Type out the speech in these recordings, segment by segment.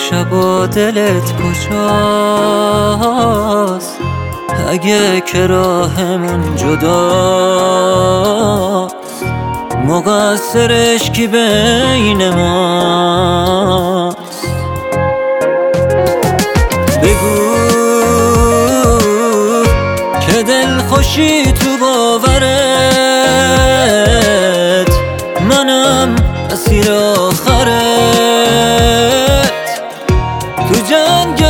شبا دلت کجاست؟ اگه که راهمون جداست، مقصرش کی بین ماست؟ بگو که دل خوشی تو باورت، منم اسیر آخرت، تو جنگ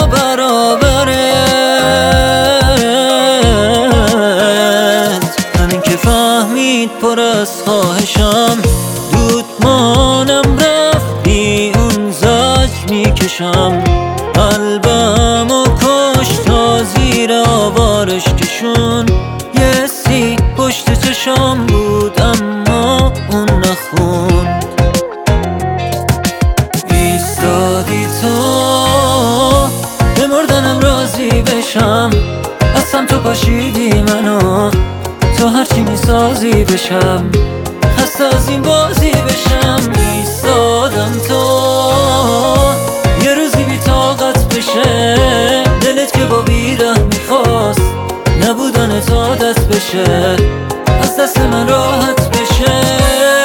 نابرابرت. همین که فهمید پر از خواهشم، دود مانم رفتی اون زج میکشم. قلبم و کش تا زیر آوارش کشون، یه سی پشت چشام بود اما اون نخوند. ایستادی تو به مردنم راضی بشم، اصلا تو پاشیدی منو تو هرچی میسازی بشم، خسته از این بازی بشم. ایستادم تو یه روزی بی طاقت بشه، دلت که با بیره میخواست نبودن تا عادت بشه، از دست من راحت بشه.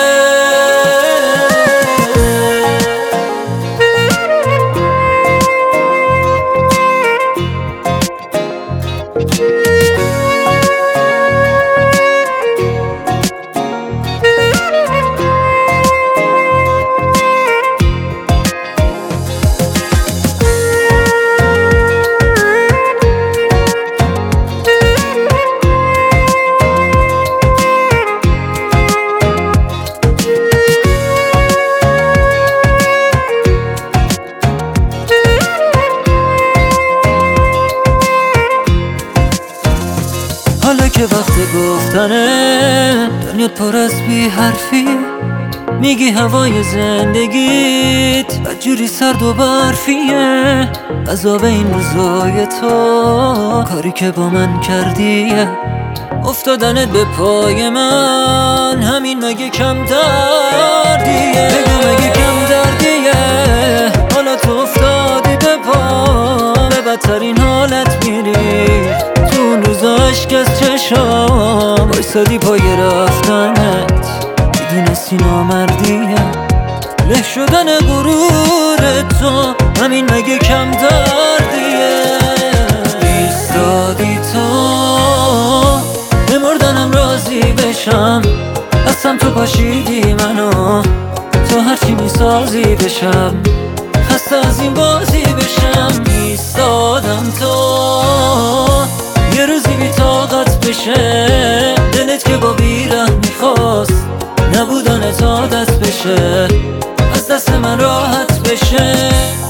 حالا که وقت گفتنه، دنیا پر از بی حرفی، میگی هوای زندگیت بدجوری سرد و برفیه. عذاب این روزای تو کاری که با من کردیه، افتادنت به پای من همین مگه کم دردیه؟ بگو مگه کم دردیه؟ حالا تو افتادی به پا، به بدترین حالت میری، تو اون روزا عشق از چشام بایستادی پای رفتنت، میدونستی نامردیه. له شدن غرور تو همین مگه کم دردیه؟ ایستادی تو به مردنم راضی بشم، اصلا تو پاشیدی منو تو هرچی میسازی بشم، خسته از این بازی بشم. ایستادم تو یه روزی بی طاقت بشه، دلت که با بیره میخواست نبودن تا عادت بشه، از دست من راحت بشه.